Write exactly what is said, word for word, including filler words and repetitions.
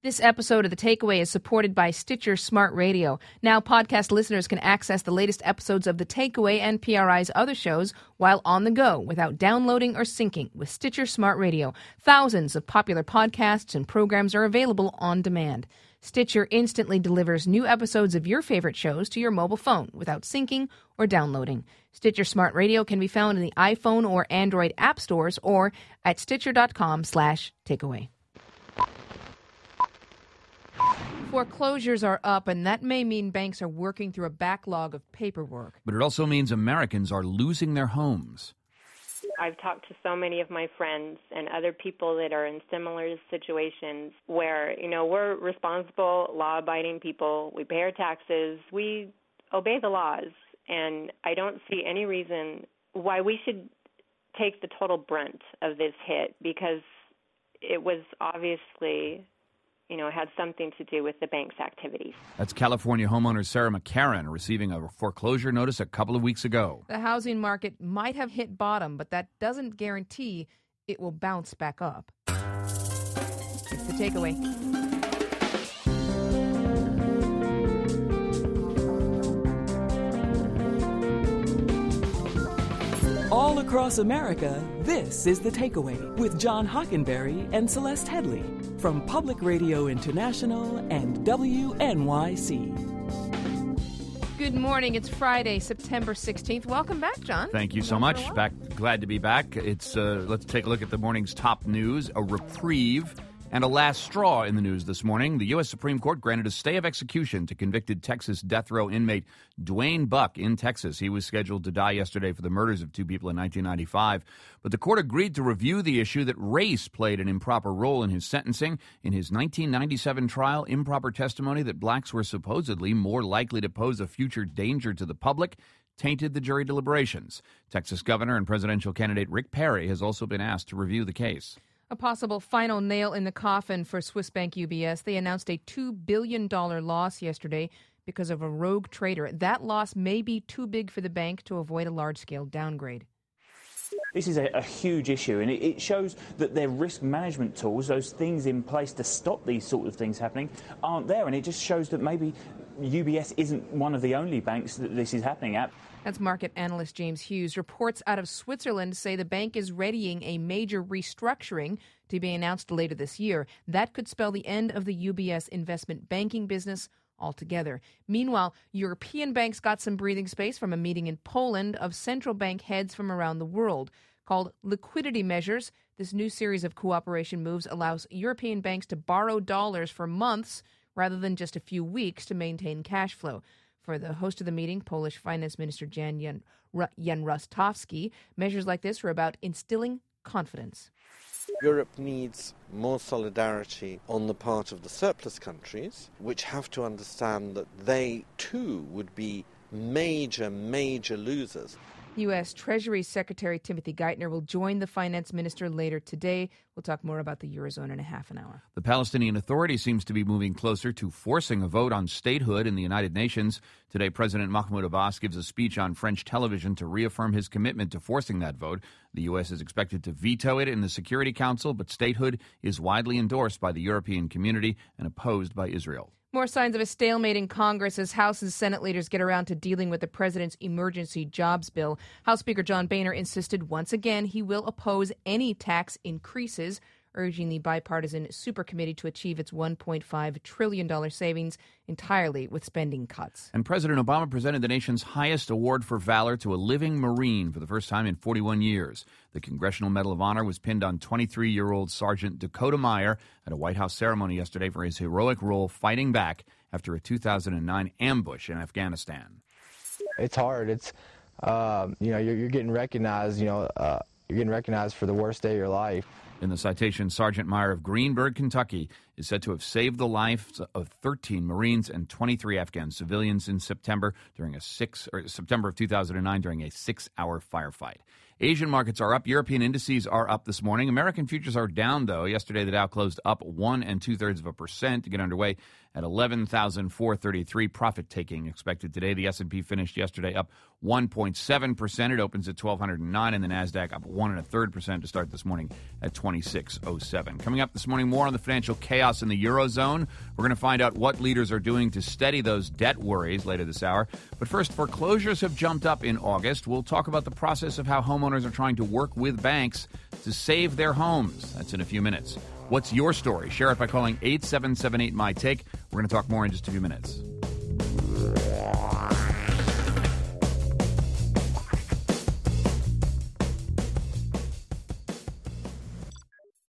This episode of The Takeaway is supported by Stitcher Smart Radio. Now podcast listeners can access the latest episodes of The Takeaway and P R I's other shows while on the go without downloading or syncing with Stitcher Smart Radio. Thousands of popular podcasts and programs are available on demand. Stitcher instantly delivers new episodes of your favorite shows to your mobile phone without syncing or downloading. Stitcher Smart Radio can be found in the iPhone or Android app stores or at stitcher.com slash takeaway. Foreclosures are up, and that may mean banks are working through a backlog of paperwork. But it also means Americans are losing their homes. I've talked to so many of my friends and other people that are in similar situations where, you know, we're responsible, law-abiding people. We pay our taxes. We obey the laws. And I don't see any reason why we should take the total brunt of this hit, because it was obviously, you know, had something to do with the bank's activities. That's California homeowner Sarah McCarran receiving a foreclosure notice a couple of weeks ago. The housing market might have hit bottom, but that doesn't guarantee it will bounce back up. It's The Takeaway. All across America, this is The Takeaway with John Hockenberry and Celeste Headley from Public Radio International and W N Y C. Good morning. It's Friday, September sixteenth. Welcome back, John. Thank you so much. Back, glad to be back. It's uh, let's take a look at the morning's top news. A reprieve and a last straw in the news this morning. The U S Supreme Court granted a stay of execution to convicted Texas death row inmate Dwayne Buck in Texas. He was scheduled to die yesterday for the murders of two people in nineteen ninety-five. But the court agreed to review the issue that race played an improper role in his sentencing. In his nineteen ninety-seven trial, improper testimony that blacks were supposedly more likely to pose a future danger to the public tainted the jury deliberations. Texas Governor and presidential candidate Rick Perry has also been asked to review the case. A possible final nail in the coffin for Swiss bank U B S. They announced a two billion dollars loss yesterday because of a rogue trader. That loss may be too big for the bank to avoid a large-scale downgrade. This is a, a huge issue, and it, it shows that their risk management tools, those things in place to stop these sort of things happening, aren't there. And it just shows that maybe U B S isn't one of the only banks that this is happening at. That's market analyst James Hughes. Reports out of Switzerland say the bank is readying a major restructuring to be announced later this year. That could spell the end of the U B S investment banking business altogether. Meanwhile, European banks got some breathing space from a meeting in Poland of central bank heads from around the world. Called liquidity measures, this new series of cooperation moves allows European banks to borrow dollars for months rather than just a few weeks to maintain cash flow. For the host of the meeting, Polish Finance Minister Jan Jan, Jan Rostowski, measures like this are about instilling confidence. Europe needs more solidarity on the part of the surplus countries, which have to understand that they too would be major, major losers. U S. Treasury Secretary Timothy Geithner will join the finance minister later today. We'll talk more about the Eurozone in a half an hour. The Palestinian Authority seems to be moving closer to forcing a vote on statehood in the United Nations. Today, President Mahmoud Abbas gives a speech on French television to reaffirm his commitment to forcing that vote. The U S is expected to veto it in the Security Council, but statehood is widely endorsed by the European community and opposed by Israel. More signs of a stalemate in Congress as House and Senate leaders get around to dealing with the president's emergency jobs bill. House Speaker John Boehner insisted once again he will oppose any tax increases, urging the bipartisan supercommittee to achieve its one point five trillion dollars savings entirely with spending cuts. And President Obama presented the nation's highest award for valor to a living Marine for the first time in forty-one years. The Congressional Medal of Honor was pinned on twenty-three-year-old Sergeant Dakota Meyer at a White House ceremony yesterday for his heroic role fighting back after a two thousand nine ambush in Afghanistan. It's hard. It's, uh, you know, you're, you're getting recognized, you know, uh, you're getting recognized for the worst day of your life. In the citation, Sergeant Meyer of Greenburgh, Kentucky, is said to have saved the lives of thirteen Marines and twenty-three Afghan civilians in September during a six or September of two thousand nine during a six-hour firefight. Asian markets are up. European indices are up this morning. American futures are down, though. Yesterday, the Dow closed up one and two-thirds of a percent to get underway at eleven thousand four hundred thirty-three. Profit-taking expected today. The S and P finished yesterday up one point seven percent. It opens at twelve oh nine, and the NASDAQ up one and a third percent to start this morning at twenty-six oh seven. Coming up this morning, more on the financial chaos in the Eurozone. We're going to find out what leaders are doing to steady those debt worries later this hour. But first, foreclosures have jumped up in August. We'll talk about the process of how homeowners are trying to work with banks to save their homes. That's in a few minutes. What's your story? Share it by calling eight seven seven eight, M Y, T A K E. We're going to talk more in just a few minutes.